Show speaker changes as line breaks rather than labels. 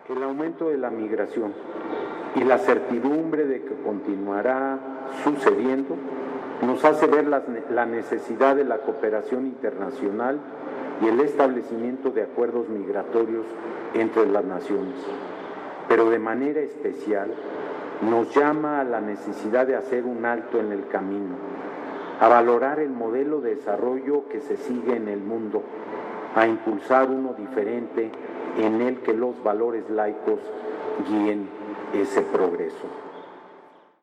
El aumento de la migración y la certidumbre de que continuará sucediendo nos hace ver la necesidad de la cooperación internacional y el establecimiento de acuerdos migratorios entre las naciones. Pero de manera especial nos llama a la necesidad de hacer un alto en el camino, a valorar el modelo de desarrollo que se sigue en el mundo, a impulsar uno diferente en el que los valores laicos guíen ese progreso.